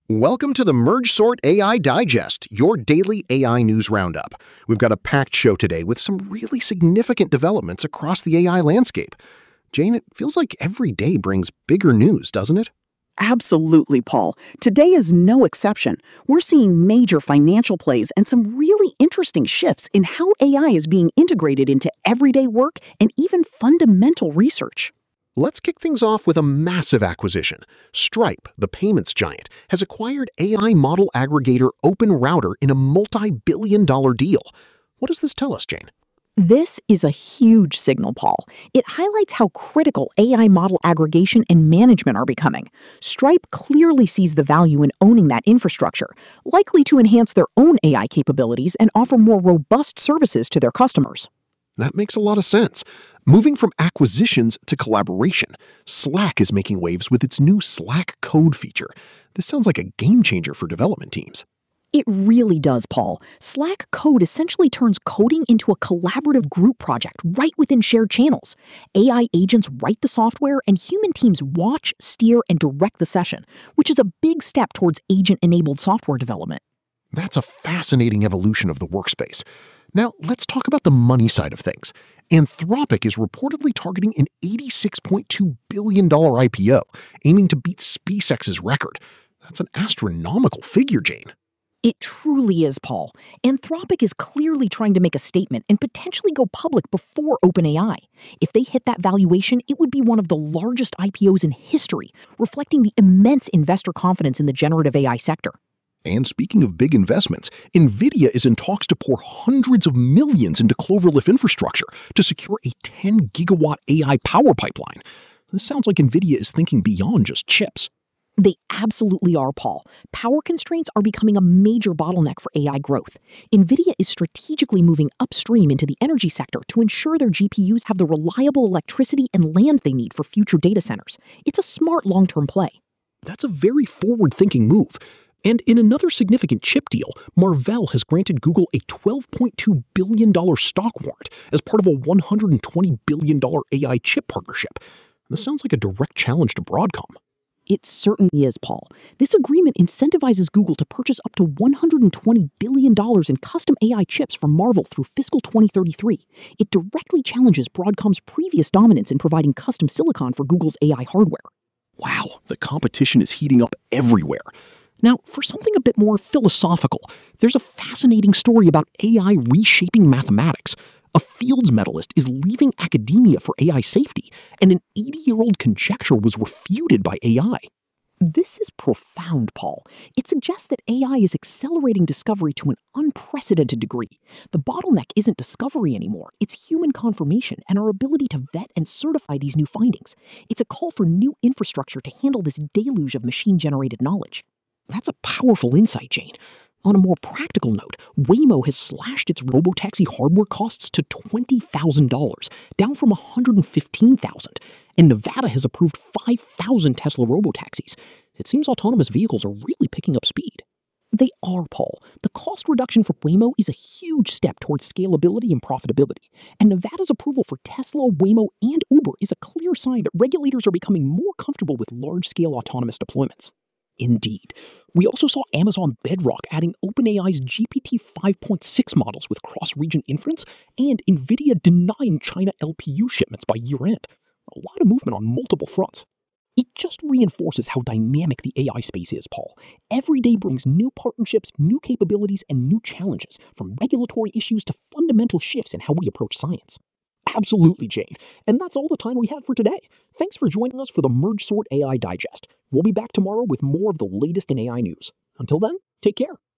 Welcome to the MergeSort AI Digest, your daily AI news roundup. We've got a packed show today with some really significant developments across the AI landscape. Jane, it feels like every day brings bigger news, doesn't it? Absolutely, Paul. Today is no exception. We're seeing major financial plays and some really interesting shifts in how AI is being integrated into everyday work and even fundamental research. Let's kick things off with a massive acquisition. Stripe, the payments giant, has acquired AI model aggregator OpenRouter in a multi-billion-dollar deal. What does this tell us, Jane? This is a huge signal, Paul. It highlights how critical AI model aggregation and management are becoming. Stripe clearly sees the value in owning that infrastructure, likely to enhance their own AI capabilities and offer more robust services to their customers. That makes a lot of sense. Moving from acquisitions to collaboration, Slack is making waves with its new Slack Code feature. This sounds like a game changer for development teams. It really does, Paul. Slack Code essentially turns coding into a collaborative group project right within shared channels. AI agents write the software, and human teams watch, steer, and direct the session, which is a big step towards agent-enabled software development. That's a fascinating evolution of the workspace. Now, let's talk about the money side of things. Anthropic is reportedly targeting an $86.2 billion IPO, aiming to beat SpaceX's record. That's an astronomical figure, Jane. It truly is, Paul. Anthropic is clearly trying to make a statement and potentially go public before OpenAI. If they hit that valuation, it would be one of the largest IPOs in history, reflecting the immense investor confidence in the generative AI sector. And speaking of big investments, NVIDIA is in talks to pour hundreds of millions into Cloverleaf infrastructure to secure a 10-gigawatt AI power pipeline. This sounds like NVIDIA is thinking beyond just chips. They absolutely are, Paul. Power constraints are becoming a major bottleneck for AI growth. NVIDIA is strategically moving upstream into the energy sector to ensure their GPUs have the reliable electricity and land they need for future data centers. It's a smart long-term play. That's a very forward-thinking move. And in another significant chip deal, Marvell has granted Google a $12.2 billion stock warrant as part of a $120 billion AI chip partnership. This sounds like a direct challenge to Broadcom. It certainly is, Paul. This agreement incentivizes Google to purchase up to $120 billion in custom AI chips from Marvell through fiscal 2033. It directly challenges Broadcom's previous dominance in providing custom silicon for Google's AI hardware. Wow, the competition is heating up everywhere. Now, for something a bit more philosophical, there's a fascinating story about AI reshaping mathematics. A Fields medalist is leaving academia for AI safety, and an 80-year-old conjecture was refuted by AI. This is profound, Paul. It suggests that AI is accelerating discovery to an unprecedented degree. The bottleneck isn't discovery anymore, it's human confirmation and our ability to vet and certify these new findings. It's a call for new infrastructure to handle this deluge of machine-generated knowledge. That's a powerful insight, Jane. On a more practical note, Waymo has slashed its robotaxi hardware costs to $20,000, down from $115,000, and Nevada has approved 5,000 Tesla robotaxis. It seems autonomous vehicles are really picking up speed. They are, Paul. The cost reduction for Waymo is a huge step towards scalability and profitability, and Nevada's approval for Tesla, Waymo, and Uber is a clear sign that regulators are becoming more comfortable with large-scale autonomous deployments. Indeed. We also saw Amazon Bedrock adding OpenAI's GPT 5.6 models with cross-region inference, and NVIDIA denying China LPU shipments by year-end. A lot of movement on multiple fronts. It just reinforces how dynamic the AI space is, Paul. Every day brings new partnerships, new capabilities, and new challenges, from regulatory issues to fundamental shifts in how we approach science. Absolutely, Jane. And that's all the time we have for today. Thanks for joining us for the MergeSort AI Digest. We'll be back tomorrow with more of the latest in AI news. Until then, take care.